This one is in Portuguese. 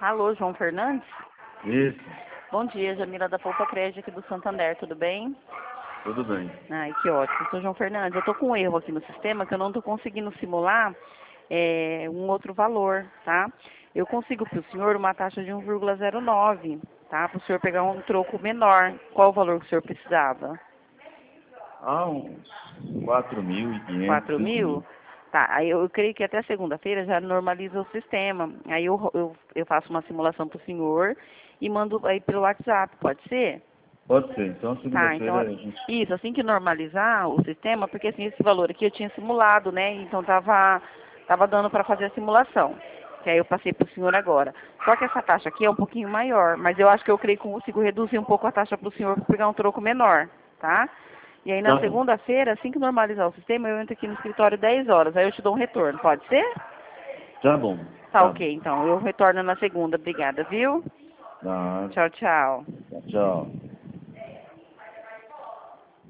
Alô, João Fernandes? Isso, Bom dia, Jamila da Poupa Crédito aqui do Santander, tudo bem? tudo bem. Ai, que ótimo. Sou João Fernandes, eu tô com um erro aqui no sistema que eu não tô conseguindo simular um outro valor, tá? Eu consigo para o senhor uma taxa de 1,09, tá? Para o senhor pegar um troco menor. Qual o valor que o senhor precisava? Uns 4.500, 4 5 mil? mil. Tá, aí eu creio que até segunda-feira já normaliza o sistema. Aí eu faço uma simulação para o senhor e mando aí pelo WhatsApp, pode ser? Pode ser, então Tá, segunda-feira então, a gente... isso, assim que normalizar o sistema, porque assim, esse valor aqui eu tinha simulado, né? Então tava dando para fazer a simulação. Que aí eu passei para o senhor agora. Só que essa taxa aqui é um pouquinho maior, mas eu acho que eu creio que eu consigo reduzir um pouco a taxa para o senhor para pegar um troco menor, tá? E aí na Tá bom, segunda-feira, assim que normalizar o sistema, eu entro aqui no escritório 10 horas, aí eu te dou um retorno, pode ser? tá bom, Tá tá bom. ok, então, eu retorno na segunda, obrigada, viu? Tá, Tchau, tchau. tchau.